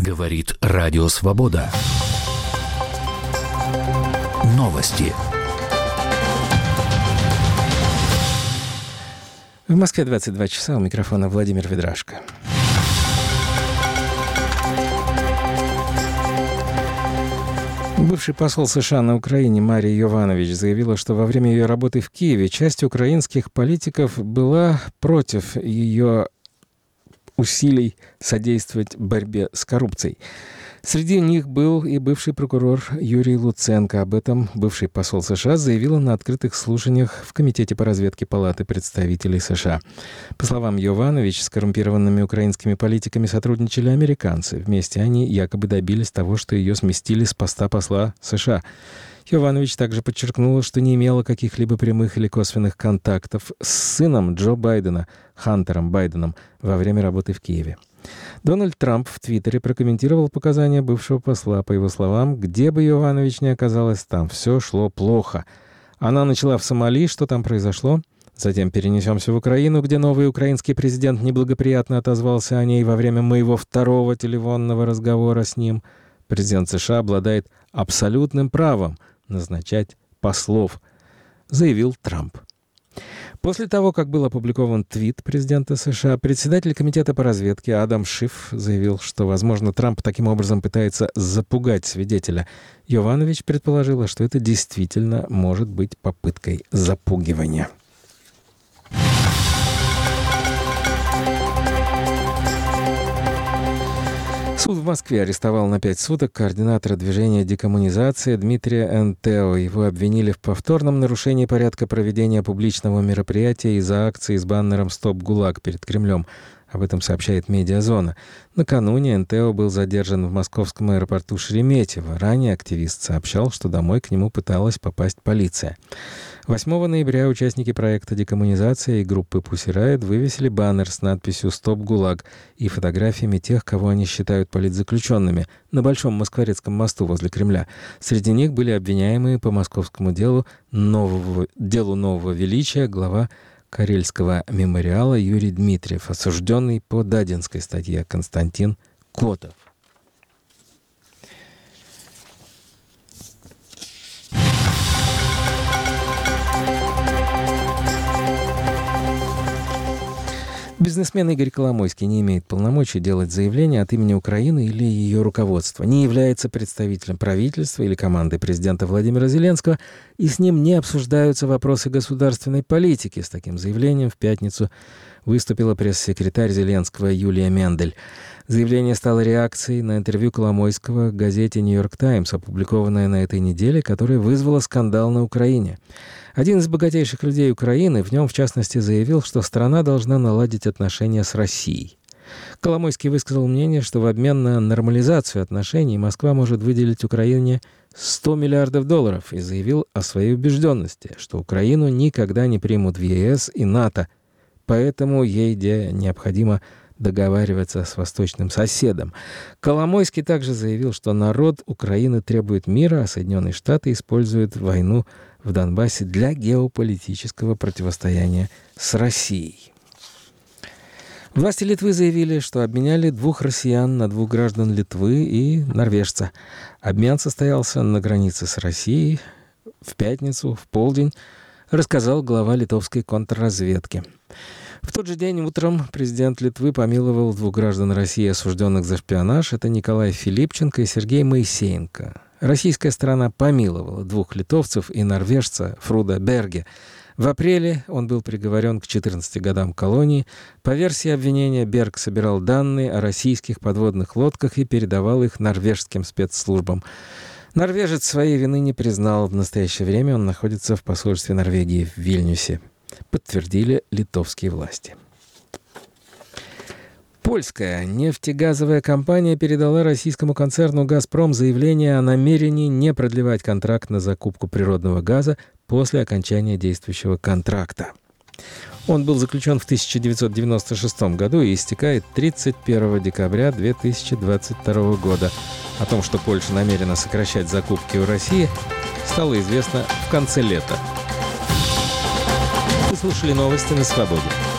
Говорит Радио Свобода. Новости. В Москве 22 часа. У микрофона Владимир Ведрашко. Бывший посол США на Украине Мария Йованович заявила, что во время ее работы в Киеве часть украинских политиков была против ее усилий содействовать борьбе с коррупцией. Среди них был и бывший прокурор Юрий Луценко. Об этом бывший посол США заявила на открытых слушаниях в Комитете по разведке Палаты представителей США. По словам Йованович, с коррумпированными украинскими политиками сотрудничали американцы. Вместе они якобы добились того, что ее сместили с поста посла США. Йованович также подчеркнула, что не имела каких-либо прямых или косвенных контактов с сыном Джо Байдена, Хантером Байденом, во время работы в Киеве. Дональд Трамп в Твиттере прокомментировал показания бывшего посла. По его словам, где бы Йованович ни оказалась, там все шло плохо. Она начала в Сомали, что там произошло? Затем перенесемся в Украину, где новый украинский президент неблагоприятно отозвался о ней во время моего второго телефонного разговора с ним. Президент США обладает абсолютным правом назначать послов, заявил Трамп. После того, как был опубликован твит президента США, председатель Комитета по разведке Адам Шиф заявил, что, возможно, Трамп таким образом пытается запугать свидетеля. Йованович предположила, что это действительно может быть попыткой запугивания. Суд в Москве арестовал на 5 суток координатора движения «Декоммунизация» Дмитрия Н.Тео. Его обвинили в повторном нарушении порядка проведения публичного мероприятия из-за акции с баннером «Стоп ГУЛАГ» перед Кремлем. Об этом сообщает «Медиазона». Накануне Н.Тео был задержан в московском аэропорту Шереметьево. Ранее активист сообщал, что домой к нему пыталась попасть полиция. 8 ноября участники проекта «Декоммунизация» и группы Pussy Riot вывесили баннер с надписью «Стоп ГУЛАГ» и фотографиями тех, кого они считают политзаключенными, на Большом Москворецком мосту возле Кремля. Среди них были обвиняемые по московскому делу нового величия глава Карельского мемориала Юрий Дмитриев, осужденный по Дадинской статье Константин Котов. Бизнесмен Игорь Коломойский не имеет полномочий делать заявления от имени Украины или ее руководства, не является представителем правительства или команды президента Владимира Зеленского, и с ним не обсуждаются вопросы государственной политики. С таким заявлением в пятницу выступила пресс-секретарь Зеленского Юлия Мендель. Заявление стало реакцией на интервью Коломойского в газете «Нью-Йорк Таймс», опубликованное на этой неделе, которое вызвало скандал на Украине. Один из богатейших людей Украины в нем, в частности, заявил, что страна должна наладить отношения с Россией. Коломойский высказал мнение, что в обмен на нормализацию отношений Москва может выделить Украине $100 миллиардов и заявил о своей убежденности, что Украину никогда не примут в ЕС и НАТО, поэтому ей необходимо договариваться с восточным соседом. Коломойский также заявил, что народ Украины требует мира, а Соединенные Штаты используют войну в Донбассе для геополитического противостояния с Россией. Власти Литвы заявили, что обменяли 2 россиян на 2 граждан Литвы и норвежца. Обмен состоялся на границе с Россией в пятницу, в полдень, рассказал глава литовской контрразведки. В тот же день утром президент Литвы помиловал 2 граждан России, осужденных за шпионаж. Это Николай Филипченко и Сергей Моисеенко. Российская сторона помиловала 2 литовцев и норвежца Фруда Берге. В апреле он был приговорен к 14 годам колонии. По версии обвинения, Берг собирал данные о российских подводных лодках и передавал их норвежским спецслужбам. Норвежец своей вины не признал. В настоящее время он находится в посольстве Норвегии в Вильнюсе, подтвердили литовские власти. Польская нефтегазовая компания передала российскому концерну «Газпром» заявление о намерении не продлевать контракт на закупку природного газа после окончания действующего контракта. Он был заключен в 1996 году и истекает 31 декабря 2022 года. О том, что Польша намерена сокращать закупки у России, стало известно в конце лета. Вы слушали новости на «Свободе».